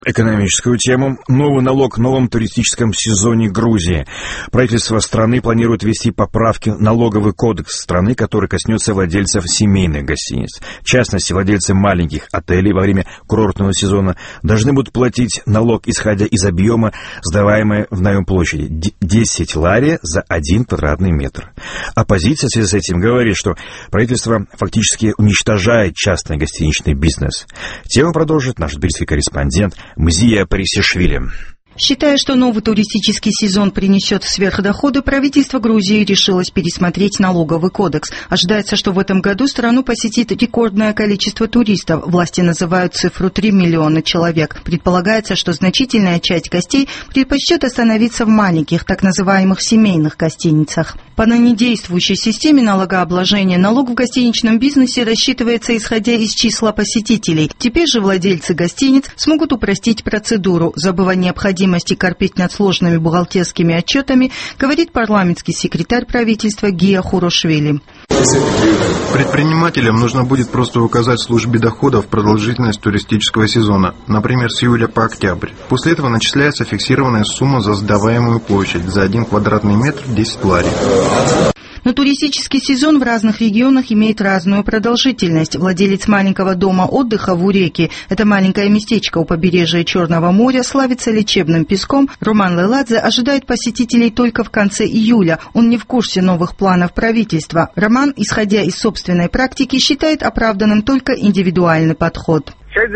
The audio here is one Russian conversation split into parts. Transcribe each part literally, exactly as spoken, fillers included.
Экономическую тему. Новый налог в новом туристическом сезоне Грузии. Правительство страны планирует ввести поправки в налоговый кодекс страны, который коснется владельцев семейных гостиниц. В частности, владельцы маленьких отелей во время курортного сезона должны будут платить налог, исходя из объема, сдаваемой в наем площади, десять лари за один квадратный метр. Оппозиция в связи с этим говорит, что правительство фактически уничтожает частный гостиничный бизнес. Тему продолжит наш тбильский корреспондент Мзия Парисишвили. Считая, что новый туристический сезон принесет сверхдоходы, правительство Грузии решилось пересмотреть налоговый кодекс. Ожидается, что в этом году страну посетит рекордное количество туристов. Власти называют цифру три миллиона человек. Предполагается, что значительная часть гостей предпочтет остановиться в маленьких, так называемых семейных гостиницах. По ныне действующей системе налогообложения налог в гостиничном бизнесе рассчитывается исходя из числа посетителей. Теперь же владельцы гостиниц смогут упростить процедуру, забыв о необходимости корпеть над сложными бухгалтерскими отчетами, говорит парламентский секретарь правительства Гия Хурошвили. Предпринимателям нужно будет просто указать в службе доходов продолжительность туристического сезона, например, с июля по октябрь. После этого начисляется фиксированная сумма за сдаваемую площадь за один квадратный метр десять лари. Но туристический сезон в разных регионах имеет разную продолжительность. Владелец маленького дома отдыха в Уреке, это маленькое местечко у побережья Черного моря, славится лечебным песком, Роман Леладзе ожидает посетителей только в конце июля. Он не в курсе новых планов правительства. Роман, исходя из собственной практики, считает оправданным только индивидуальный подход.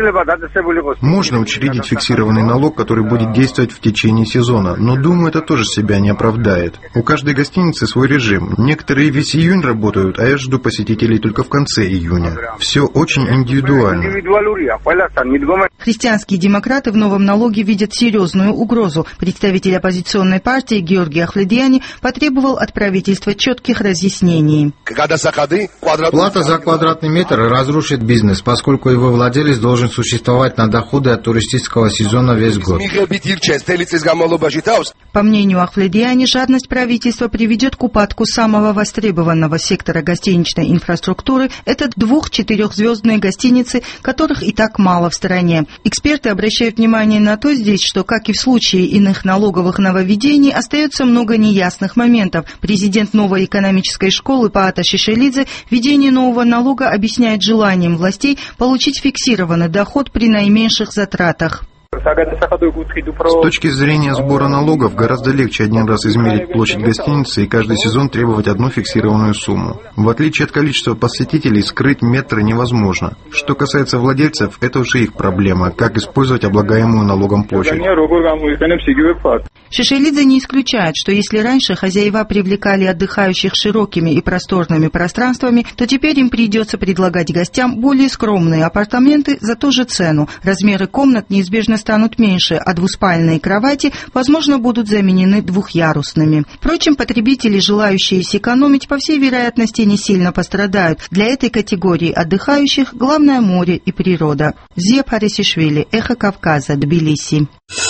Можно учредить фиксированный налог, который будет действовать в течение сезона, но, думаю, это тоже себя не оправдает. У каждой гостиницы свой режим. Некоторые весь июнь работают, а я жду посетителей только в конце июня. Все очень индивидуально. Христианские демократы в новом налоге видят серьезную угрозу. Представитель оппозиционной партии Георгий Ахледиани потребовал от правительства четких разъяснений. Плата за квадратный метр разрушит бизнес, поскольку его владелец должен существовать на доходы от туристического сезона весь год. По мнению Ахледиани, жадность правительства приведет к упадку самого востребованного сектора гостиничной инфраструктуры. Это двух-четырехзвездные гостиницы, которых и так мало в стране. Эксперты обращают внимание на то здесь, что, как и в случае иных налоговых нововведений, остается много неясных моментов. Президент новой экономической школы Паата Шишелидзе введение нового налога объясняет желанием властей получить фиксированный доход при наименьших затратах. С точки зрения сбора налогов, гораздо легче один раз измерить площадь гостиницы и каждый сезон требовать одну фиксированную сумму. В отличие от количества посетителей, скрыть метры невозможно. Что касается владельцев, это уже их проблема, как использовать облагаемую налогом площадь. Шишелидзе не исключает, что если раньше хозяева привлекали отдыхающих широкими и просторными пространствами, то теперь им придется предлагать гостям более скромные апартаменты за ту же цену. Размеры комнат неизбежно станут меньше, а двуспальные кровати, возможно, будут заменены двухъярусными. Впрочем, потребители, желающие сэкономить, по всей вероятности, не сильно пострадают. Для этой категории отдыхающих главное море и природа. Мзия Парисишвили, Эхо Кавказа, Тбилиси.